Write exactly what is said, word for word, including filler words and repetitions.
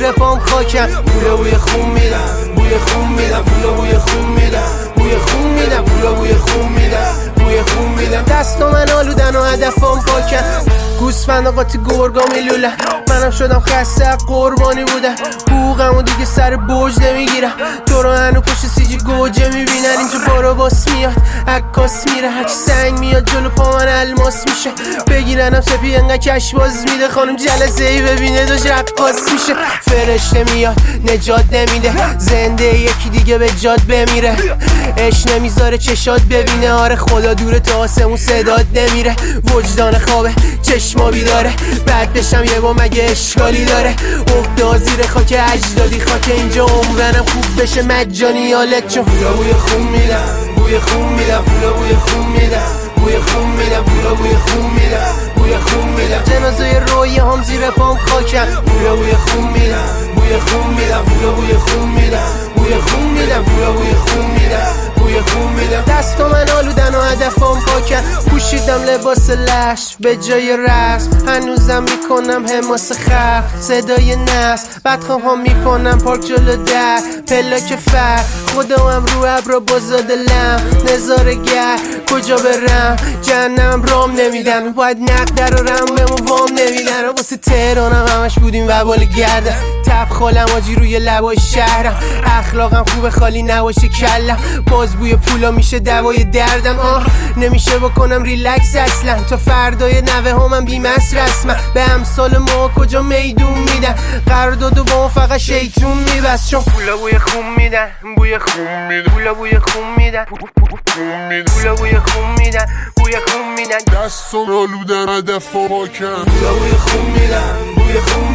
زیر پام خاکم. پولا بوی خون میدم، بوی خون میدم، پولا بوی خون میدم، بوی خون میدم، پولا بوی خون میدم، بوی خون میدم. دستا من آلودن و هدفم پاکن، گوسفند قاطی گرگا میلولن. منم شدم خسته قربانی بودم، حقوقمو دیگه سر بوج نمیگیرم. تو رو هنو پشت سیجی گوجه میبینن، اینجا بارا باس میاد عکاس میره، هرچی سنگ میاد جلو پا من الماس میشه. بگیرنم سپی انقدر کش باز میده، خانم جلسه ای ببینه داشت رقاص میشه. فرشته میاد نجات نمیده، زنده یکی دیگه به جاد بمیره. اش نمیذاره چشات ببینه، آره خدا دوره تا آسمون صدات نمیره. وجدان خوابه چشما بیداره، بعد بشم یه با مگه اشکالی داره. افتاد زیر خاک اجدادی، خاک اینجا عمرنم خوب بشه مجانی یالت چون پولا بوی خون میدم، بوی خون میدم، پولا بوی خون میدم، بوی خون میدم، پولا بوی خون میدم، بوی خون میدم. جنازه روی هم زیر پام خاکم، پولا بوی خون میدم، بوی خون میدم، پولا بوی خون میدم، بوی خون میدم، پولا بوی خون میدم، بوی خون میدم. دستا من آلودن و هدفم پاکن، پوشیدم لباس لش به جای رسم. هنوزم میکنم حماس خلق، صدای نس بدخواهم میکنم پارک جلو در پلاک فر. خودم رو ابرا بازاد لم نظاره گر، کجا برم جهنم رام نمیدن. باید نقد در و رم بمون وام نمیدن. واسه تهرانم همش بودیم وبال گردم، تب خالم آجی روی لبای شهرم. اخلاقم خوبه خالی نباشه کلم، باز بوی پولا میشه دوای دردم. آه نمیشه بکنم ریلکس اصلا، تا فردای نوه همم بیمس رسمم. به امثال ما کجا میدون میدن، قرارداد و با ما فقط شیطون میبست. چون پولا بوی خون میدن، بوی خون میدن، پولا بوی خون میدن، پولا بوی خون میدن، بوی خون میدن. دستم آلودن هدف پاکن، پولا بوی خون میدن، بوی خون